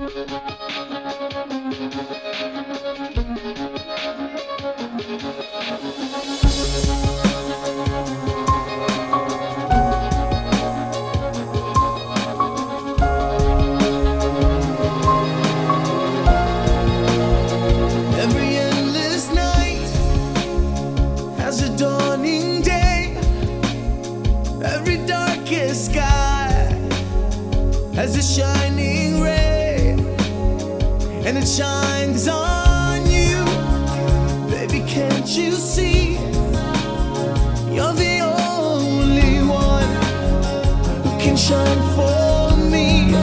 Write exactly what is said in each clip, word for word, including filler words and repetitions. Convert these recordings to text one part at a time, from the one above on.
Every endless night has a dawning day. Every darkest sky has a shining ray, and it shines on you. Baby, can't you see? You're the only one who can shine for me.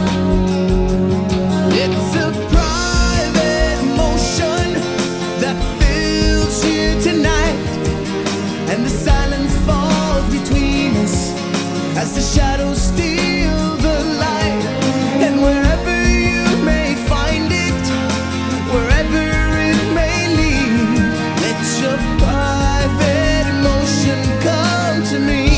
It's a private motion that fills you tonight, and the silence falls between us as the shadows steal the light. And wherever you may find it, wherever it may lead, let your private emotion come to me.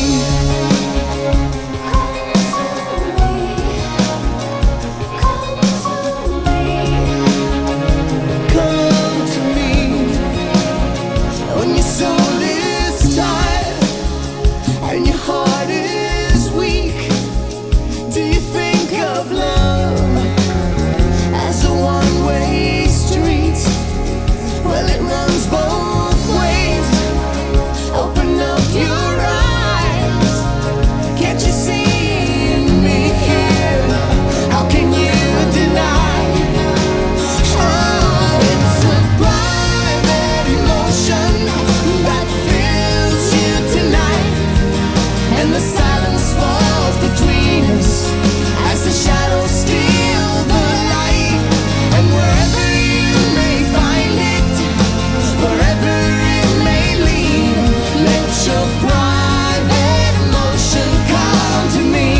Come to me. When your soul is tired and your heart is weak, do you think of love as a one-way street? Well, it runs both ways. Open up your eyes. Can't you see me here? How can you deny? Oh, it's a private emotion that fills you tonight, and the silence falls between us as the shadows steal the light. And wherever you may find it, wherever it may lead, let your private emotion come to me.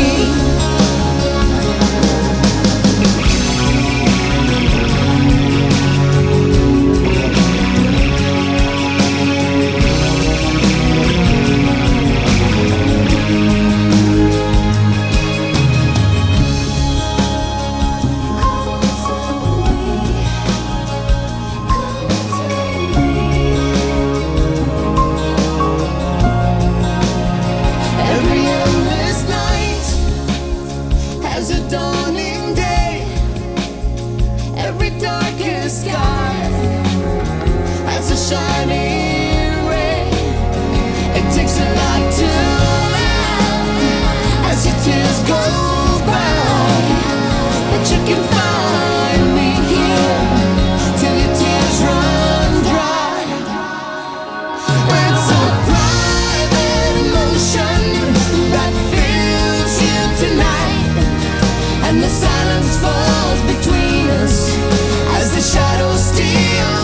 Every endless night has a dawning day. Every darkest sky has a shining ray. It takes a lot to laugh as your tears go by, but you can find me here till your tears run dry. It's a private emotion that fills you tonight, and the silence falls between us as the shadows steal